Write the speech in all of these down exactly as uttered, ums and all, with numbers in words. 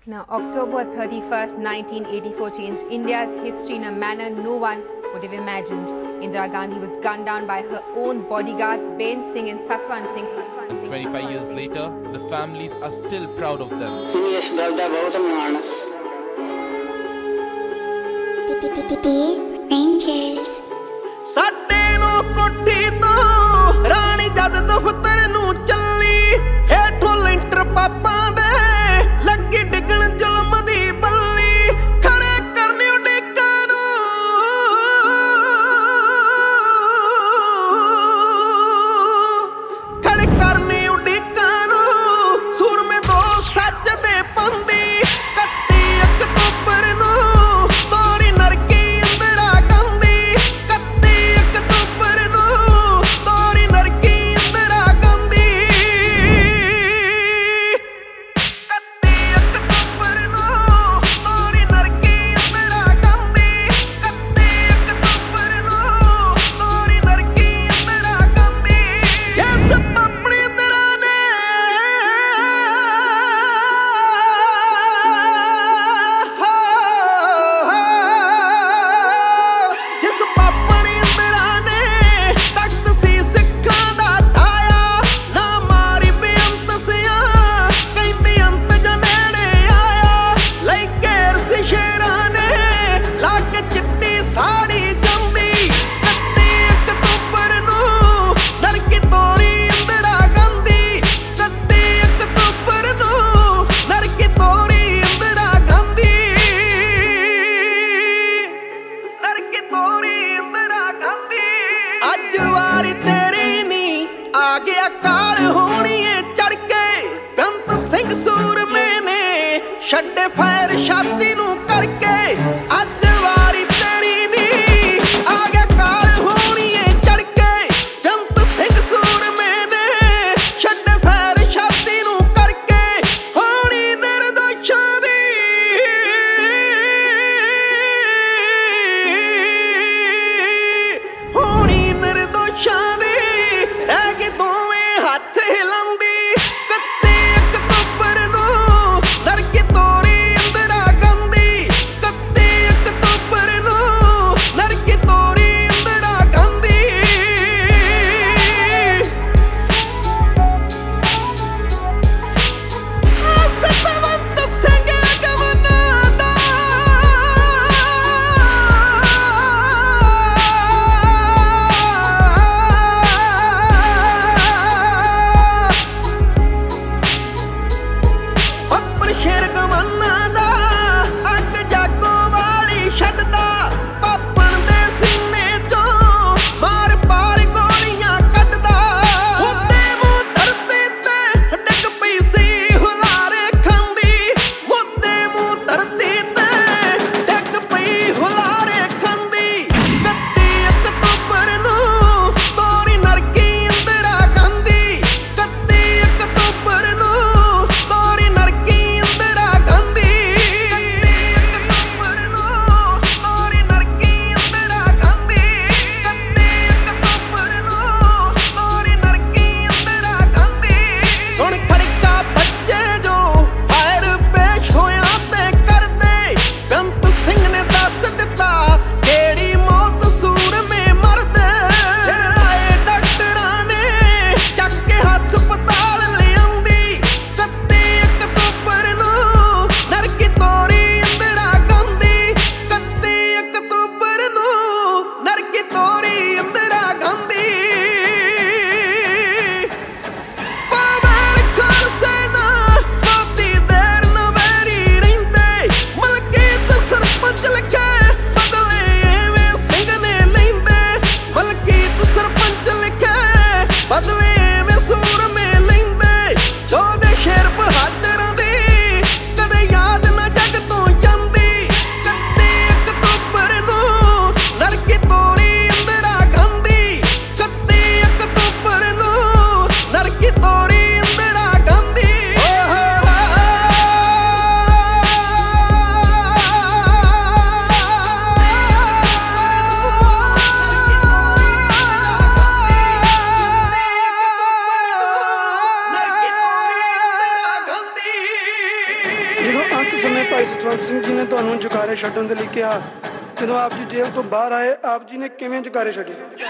Now, October thirty-first, nineteen eighty-four changed India's history in a manner no one would have imagined. Indira Gandhi was gunned down by her own bodyguards, Ben Singh and Satwan Singh. And twenty-five years later, the families are still proud of them. ਇਸ ਗੱਲ ਦਾ ਬਹੁਤ ਮਾਣ Rangers ਸਾਡੇ ਨੂੰ ਕੋਠੀ ਤੋਂ ਰਾਣੀ ਜਦ ਦਫ਼ਤਰ ਨੂੰ ਚੱਲੀ ਹੇਠੋਂ ਲੈਂਟਰ ਪਾਪਾਂ ਦੇ ਲੱਗੀ ਡਿੱਗਣ ਜ਼ੁਲਮ ਦੀ ਬੱਲੀ ਖੜੇ ਕਰਨੀ ਉਡੀਕਾਂ ਨੂੰ ਖੜੇ ਕਰਨੀ ਉਡੀਕਾਂ ਨੂੰ ਸੂਰਮੇ ਦੋ ਸੱਚ ਦੇ ਪੰਦੀ ਇਕੱਤੀ ਅਕਤੂਬਰ ਨੂੰ ਤੋਰੀ ਨਰਕੀ ਇੰਦਰਾ ਗਾਂਧੀ ਇਕੱਤੀ ਅਕਤੂਬਰ ਨੂੰ ਤੋਰੀ ਨਰਕੀ ਇੰਦਰਾ ਗਾਂਧੀ ਇਕੱਤੀ ਅਕਤੂਬਰ ਨੂੰ ਤੋਰੀ ਨਰਕੀ ਇੰਦਰਾ ਗਾਂਧੀ ਇਕੱਤੀ ਅਕਤੂਬਰ ਨੂੰ ਤੋਰੀ ਨਰਕੀ ਇੰਦਰਾ ਗਾਂਧੀ ਜਿਸ ਆਪਣੀ ਇੰਦਰਾ ਨੇ ਜਿਸ ਪਾਪਣੀ ਇੰਦਰਾ ਨੇ ਤਖਤ ਸੀ ਸਿੱਖਾਂ ਦਾ ਢਾਇਆ ਨਾ ਮਾਰੀ ਬੇਅੰਤ ਸਿਆਂ ਕਹਿੰਦੀ ਅੰਤ ਜਨੇੜੇ ਆਇਆ ਲਈ ਘੇਰ ਸੀ ਸ਼ੇਰਾਂ ਨੇ ਲਾ ਕੇ ਚਿੱਟੀ ਸਾੜੀ ਜੰਦੀ ਇਕੱਤੀ ਅਕਤੂਬਰ ਨੂੰ ਨਰਕੀ ਤੋਰੀ ਇੰਦਰਾ ਗਾਂਧੀ ਇਕੱਤੀ ਅਕਤੂਬਰ ਨੂੰ ਨਰਕੀ ਤੋਰੀ ਇੰਦਰਾ ਗਾਂਧੀ ਨਰਕੀ ਤੋਰੀ ਇੰਦਰਾ ਗਾਂਧੀ ਅੱਜ ਵਾਰੀ ਤੇਰੀ ਨੀ ਆ ਗਿਆ ਕਾਲ ਹੋਣੀ ਏ ਚੜ ਕੇ ਬੰਤ ਸਿੰਘ ਸੂਰਮੇ ਨੇ ਛੱਡੇ ਫੈਰ ਛਾਤੀ ਨੂੰ ਕਰਕੇ ਅੱਜ ਵਾਰੀ ਤੇਰੀ ਨੀ ਆ ਗਿਆ ਕਾਲ ਹੋਣੀ ਏ ਚੜ ਕੇ ਬੰਤ ਸਿੰਘ ਸੂਰਮੇ ਨੇ ਛੱਡੇ ਫੈਰ ਛਾਤੀ ਨੂੰ ਕਰਕੇ ਹੋਣੀ ਨਿਰਦੋਸ਼ਾਂ ਦੀ ਹੋਣੀ ਨਿਰਦੋਸ਼ਾਂ ਦੀ ਰਹਿ ਗਏ ਦੋਵੇਂ ਹੱਥ ਹਿਲਾਉਂਦੀ ਇਕੱਤੀ ਅਕਤੂਬਰ ਨੂੰ ਨਰਕੀ ਤੋਰੀ ਇੰਦਰਾ ਗਾਂਧੀ ਅੰਤ ਸਮੇਂ ਭਾਈ ਸਤਵੰਤ ਸਿੰਘ ਜੀ ਨੇ ਤੁਹਾਨੂੰ ਜੁਕਾਰੇ ਛੱਡਣ ਦੇ ਲਈ ਕਿਹਾ। ਜਦੋਂ ਆਪ ਜੀ ਜੇਲ੍ਹ ਤੋਂ ਬਾਹਰ ਆਏ, ਆਪ ਜੀ ਨੇ ਕਿਵੇਂ ਜੁਕਾਰੇ ਛੱਡੇ?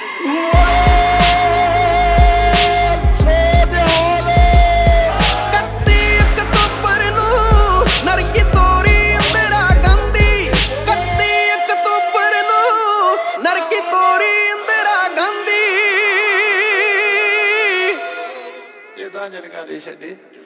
ਇਕੱਤੀ ਅਕਤੂਬਰ ਨੂੰ ਨਰਕੀ ਤੋਰੀ ਇੰਦਰਾ ਗਾਂਧੀ, ਇਕੱਤੀ ਅਕਤੂਬਰ ਨੂੰ ਨਰਕੀ ਤੋਰੀ ਇੰਦਰਾ ਗਾਂਧੀ। ਇਹਦਾ ਜੁਕਾਰੇ ਛੱਡੇ।